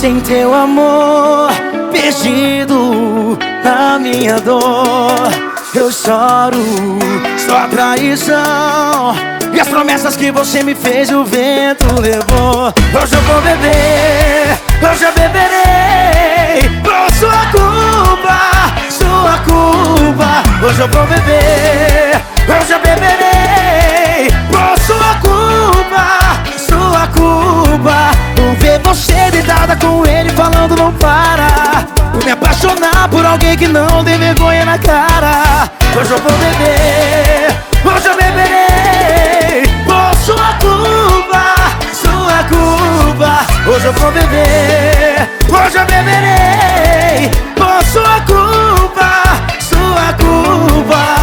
sem teu amor, perdido na minha dor. Eu choro, só traição, e as promessas que você me fez o vento levou. Hoje eu vou beber, hoje eu beberei por sua culpa, sua culpa. Hoje eu vou beber, hoje eu beberei por sua culpa, sua culpa. Por ver você deitada com ele falando não para, por me apaixonar por alguém que não tem vergonha na cara. Hoje eu vou beber, hoje eu beberei por sua culpa, sua culpa. Hoje eu vou beber, hoje eu beberei por sua culpa, sua culpa.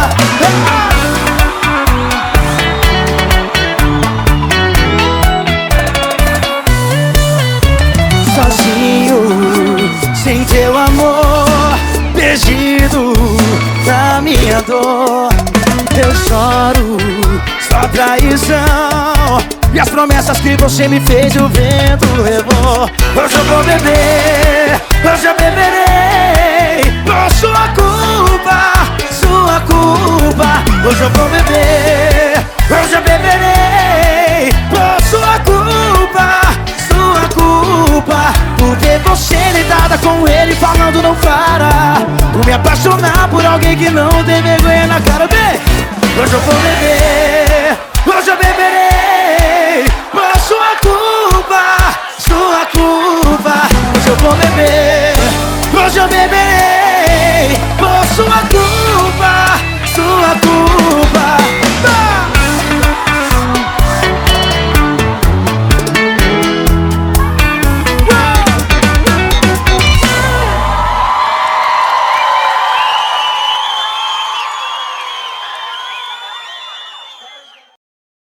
Sozinho, sem teu amor, perdido na minha dor. Eu choro, só traição, e as promessas que você me fez o vento levou. Hoje eu vou beber, hoje eu beberei por sua culpa, sua culpa. Hoje eu vou beber, hoje eu beberei por sua culpa, sua culpa. Por ter você deitada com ele falando não para, por me apaixonar por alguém que não tem vergonha na cara. Bem, hoje eu vou beber, hoje eu beberei por sua culpa, sua culpa. Hoje eu vou beber, hoje eu beberei por sua culpa.